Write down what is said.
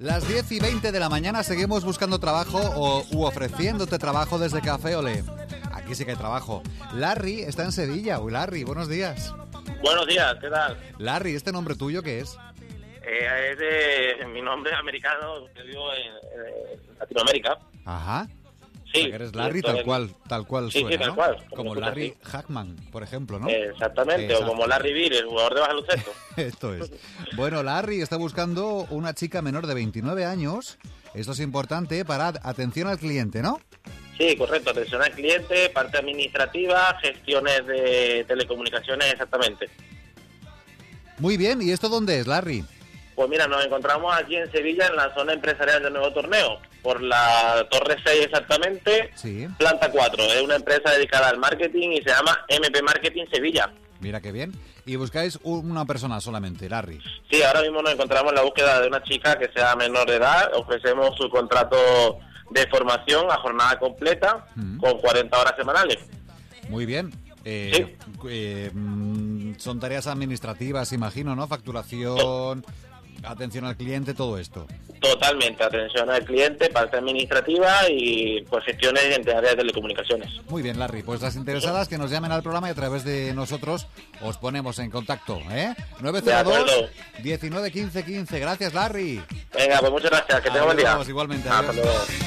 Las 10:20 de la mañana seguimos buscando trabajo u ofreciéndote trabajo desde Café Olé. Aquí sí que hay trabajo. Larry está en Sevilla. Uy, Larry, buenos días. Buenos días, ¿qué tal? Larry, ¿este nombre tuyo qué es? Es de mi nombre americano, que vivo en Latinoamérica. Ajá. Sí. O sea, que eres Larry entonces, tal cual sí, suena, tal ¿no? cual, Como Larry Hackman, por ejemplo, ¿no? Exactamente, Exacto. o como Larry Bird, el jugador de baloncesto. Esto es. Bueno, Larry está buscando una chica menor de 29 años. Esto es importante para atención al cliente, ¿no? Sí, correcto, atención al cliente, parte administrativa, gestiones de telecomunicaciones, exactamente. Muy bien, ¿y esto dónde es, Larry? Pues mira, nos encontramos aquí en Sevilla, en la zona empresarial del Nuevo Torneo, por la Torre 6 exactamente, Sí. planta 4. Es una empresa dedicada al marketing y se llama MP Marketing Sevilla. Mira qué bien. Y buscáis una persona solamente, Larry. Sí, ahora mismo nos encontramos en la búsqueda de una chica que sea menor de edad. Ofrecemos su contrato de formación a jornada completa con 40 horas semanales. Muy bien. Sí. Son tareas administrativas, imagino, ¿no? Facturación, atención al cliente, todo esto. Totalmente, atención al cliente, parte administrativa y pues gestiones en áreas de telecomunicaciones. Muy bien, Larry. Pues las interesadas que nos llamen al programa y a través de nosotros os ponemos en contacto, ¿eh? 902 19 15 15. Gracias, Larry. Venga, pues muchas gracias, que tenga buen día. Igualmente, Hasta adiós. luego.